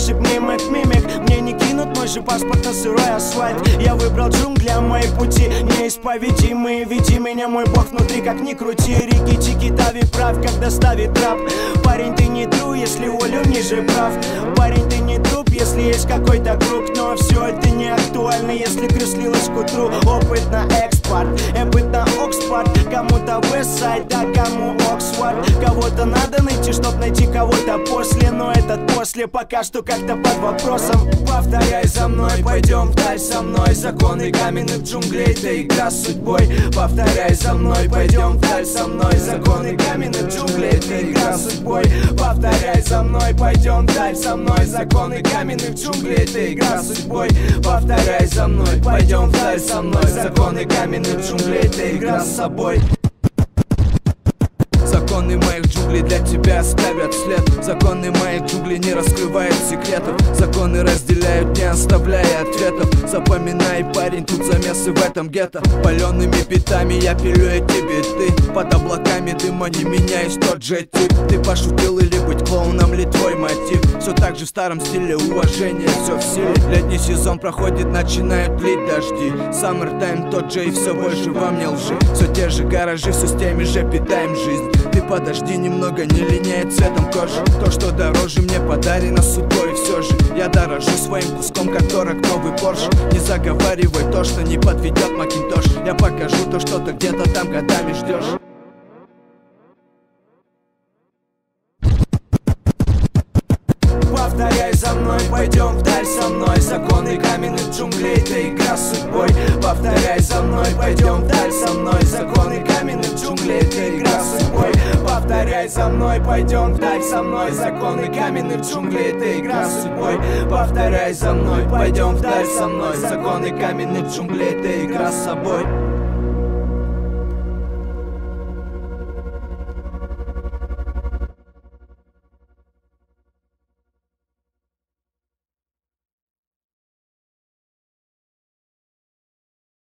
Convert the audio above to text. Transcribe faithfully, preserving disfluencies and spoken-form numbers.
ошиб мимик, мимик. Мне не кинут мой же паспорт на сырой асфальт. Я выбрал джунгли, а мои пути неисповедимые. Веди меня, мой бог, внутри, как ни крути. Рики, чики, тави, прав, когда ставит трап. Парень, ты не тру, если волю ниже прав. Парень, ты не труп, если есть какой-то круг. Но все это не актуально, если крыслилась к утру. Опыт на экспорт, эпит на Оксфорд. Кому-то Вестсайд, а кому Оксфорд. Кого-то надо найти, чтоб найти кого-то после. Но этот после пока что как-то под вопросом. Повторяй за мной, пойдем вдаль со мной. Законы каменных джунглей, это игра с судьбой. Повторяй за мной, пойдем вдаль со мной. Законы каменных джунглей, это игра с судьбой. Повторяй за мной, пойдем вдаль со мной. Законы каменных джунглей, это игра с судьбой. Повторяй за мной, пойдем вдаль со мной. Законы каменных джунглей, это игра с собой. Законы моих джунглей для тебя оставят след. Законы моих джунглей не раскрывают секретов. Законы разделяют, не оставляя ответов. Запоминай, парень, тут замесы в этом гетто. Палеными битами я пилю эти биты. Под облаками дыма не меняюсь, тот же тип. Ты пошутил или быть клоуном ли твой мотив? Все так же в старом стиле, уважение, все в силе. Летний сезон проходит, начинают лить дожди. Summer time тот же и все больше во мне лжи. Все те же гаражи, все с теми же питаем жизнь. Ты подожди немного, не линяй цветом кожи. То, что дороже мне подарено судьбой. И все же я дорожу своим куском, как дорог новый Порш. Не заговаривай то, что не подведет Макинтош. Я покажу то, что ты где-то там годами ждешь. Повторяй за мной, пойдем вдаль со мной. Законы каменных джунглей, это игра с судьбой. Повторяй за мной, пойдем вдаль со мной. Законы каменных джунглей, это игра с судьбой. Повторяй за мной, пойдем вдаль со мной. Законы каменных джунглей, это игра с судьбой. Повторяй за мной, пойдем вдаль со мной. Законы каменных джунглей, это игра с собой.